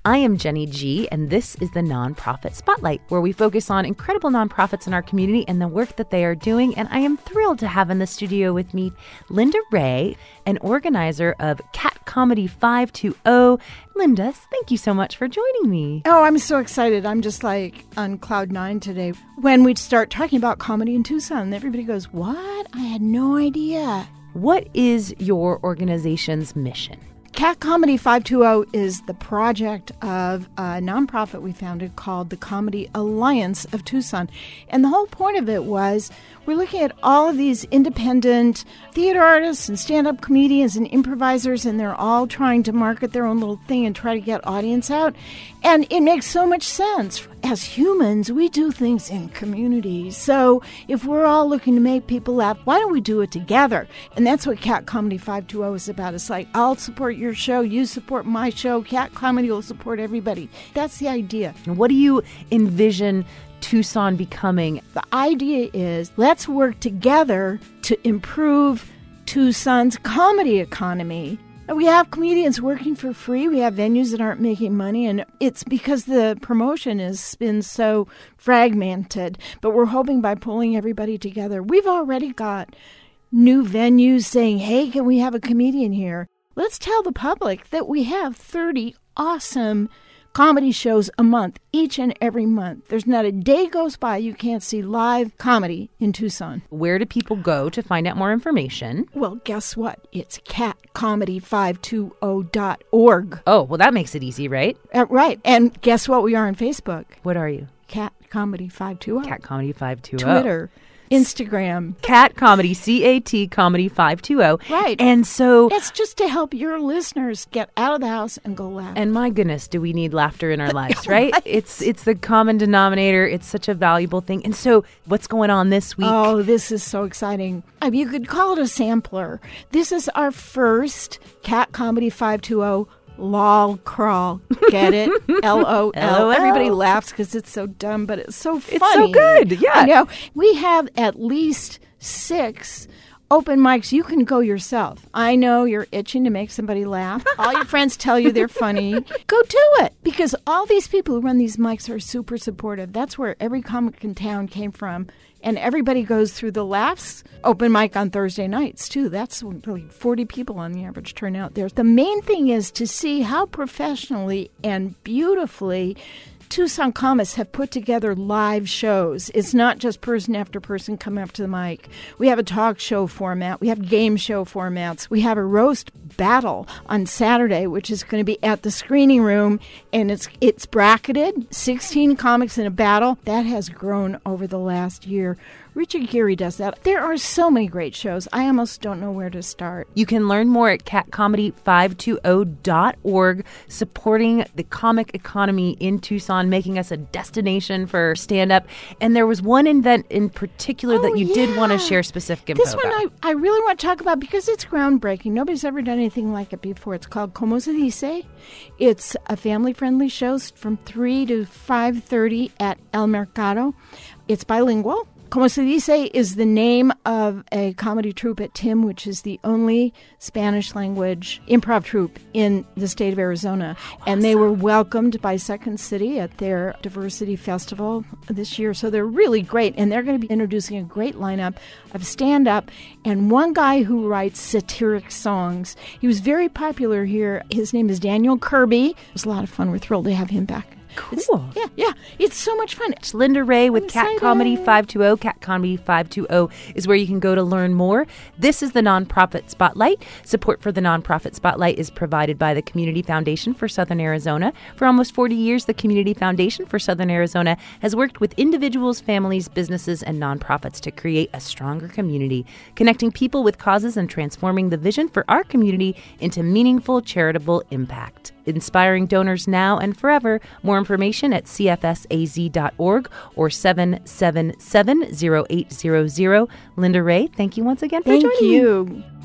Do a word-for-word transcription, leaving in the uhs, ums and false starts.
I am Jenny G, and this is the Nonprofit Spotlight, where we focus on incredible nonprofits in our community and the work that they are doing. And I am thrilled to have in the studio with me Linda Ray, an organizer of Cat Comedy five two zero. Linda, thank you so much for joining me. Oh, I'm so excited. I'm just like on cloud nine today. When we start talking about comedy in Tucson, everybody goes, "What? I had no idea." What is your organization's mission? Cat Comedy five two zero is the project of a nonprofit we founded called the Comedy Alliance of Tucson. And the whole point of it was we're looking at all of these independent theater artists and stand-up comedians and improvisers, and they're all trying to market their own little thing and try to get audience out. And it makes so much sense. As humans, we do things in communities. So if we're all looking to make people laugh, why don't we do it together? And that's what Cat Comedy five two zero is about. It's like, I'll support your show, you support my show, Cat Comedy will support everybody. That's the idea. What do you envision Tucson becoming? The idea is let's work together to improve Tucson's comedy economy. We have comedians working for free. We have venues that aren't making money, and it's because the promotion has been so fragmented. But we're hoping by pulling everybody together. We've already got new venues saying, hey, can we have a comedian here? Let's tell the public that we have thirty awesome comedy shows a month, each and every month. There's not a day goes by you can't see live comedy in Tucson. Where do people go to find out more information? Well, guess what? It's cat comedy five two zero dot org. Oh, well, that makes it easy, right? Uh, right. And guess what? We are on Facebook. What are you? Cat Comedy five two zero. Cat Comedy five two zero. Twitter. Instagram. Cat Comedy, C A T Comedy five two zero. Right. And so it's just to help your listeners get out of the house and go laugh. And my goodness, do we need laughter in our lives, right? right? It's it's the common denominator. It's such a valuable thing. And so what's going on this week? Oh, this is so exciting. I mean, you could call it a sampler. This is our first Cat Comedy five two zero lol crawl. Get it? L O L. Everybody laughs because it's so dumb, but it's so funny. It's so good. Yeah. I know. We have at least six open mics. You can go yourself. I know you're itching to make somebody laugh. All your friends tell you they're funny. Go do it. Because all these people who run these mics are super supportive. That's where every comic in town came from. And everybody goes through the laughs. Open mic on Thursday nights, too. That's really forty people on the average turnout there. The main thing is to see how professionally and beautifully Tucson comics have put together live shows. It's not just person after person coming up to the mic. We have a talk show format. We have game show formats. We have a roast battle on Saturday, which is going to be at the screening room, and it's it's bracketed, sixteen comics in a battle. That has grown over the last year. Richard Geary does that. There are so many great shows. I almost don't know where to start. You can learn more at cat comedy five two zero dot org, supporting the comic economy in Tucson, making us a destination for stand-up. And there was one event in particular oh, that you yeah. did want to share specific info This one about. I, I really want to talk about because it's groundbreaking. Nobody's ever done anything like it before. It's called Como Se Dice. It's a family-friendly show from three to five thirty at El Mercado. It's bilingual. Como Se Dice is the name of a comedy troupe at T I M, which is the only Spanish-language improv troupe in the state of Arizona. Awesome. And they were welcomed by Second City at their Diversity Festival this year. So they're really great. And they're going to be introducing a great lineup of stand-up and one guy who writes satiric songs. He was very popular here. His name is Daniel Kirby. It was a lot of fun. We're thrilled to have him back. Cool. It's, yeah, yeah. It's so much fun. It's Linda Ray with I'm Cat excited. Comedy five two zero. Cat Comedy five two zero is where you can go to learn more. This is the Nonprofit Spotlight. Support for the Nonprofit Spotlight is provided by the Community Foundation for Southern Arizona. For almost forty years, the Community Foundation for Southern Arizona has worked with individuals, families, businesses, and nonprofits to create a stronger community, connecting people with causes and transforming the vision for our community into meaningful charitable impact. Inspiring donors now and forever. More information at c f s a z dot org or seven seven seven, zero eight zero zero. Linda Ray, thank you once again for Thank joining me. you.